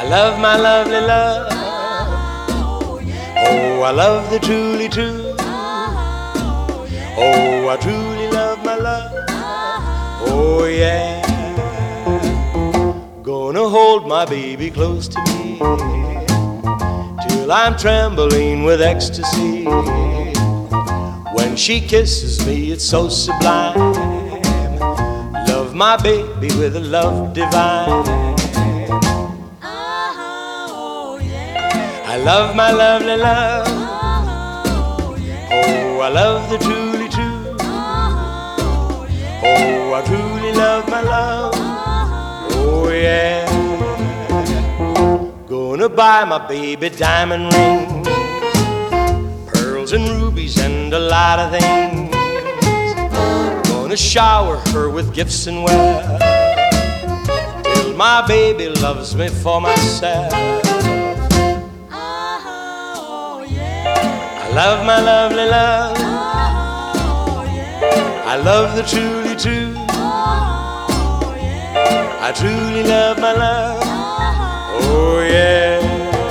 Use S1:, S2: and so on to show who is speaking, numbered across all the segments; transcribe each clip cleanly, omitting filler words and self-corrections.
S1: love my lovely love. Oh, I love the truly true. Oh, I truly love my love. Oh, yeah. Gonna hold my baby close to me till I'm trembling with ecstasy. When she kisses me, it's so sublime. Love my baby with a love divine. I love my lovely love. Oh, I love the truly true. Oh, I truly love my love. Oh, yeah. Gonna buy my baby diamond rings, pearls and rubies and a lot of things. Gonna shower her with gifts and wealth till my baby loves me for myself. I love my lovely love. I love the truly true. I truly love my love. Oh, yeah.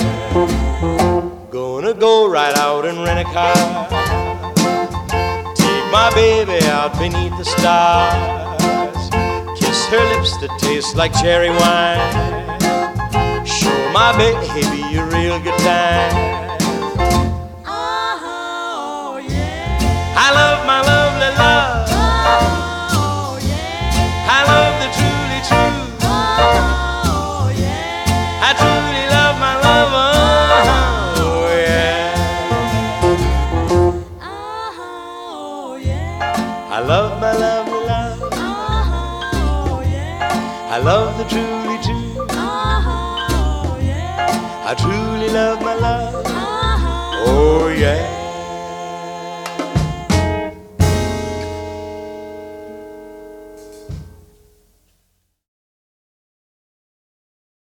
S1: Gonna go right out and rent a car, take my baby out beneath the stars, kiss her lips that taste like cherry wine, show my baby a real good time. I love my lovely love. I love the truly true. I truly love my love. Oh, yeah. I love my lovely love. I love the truly true. I truly love my love. Oh, yeah.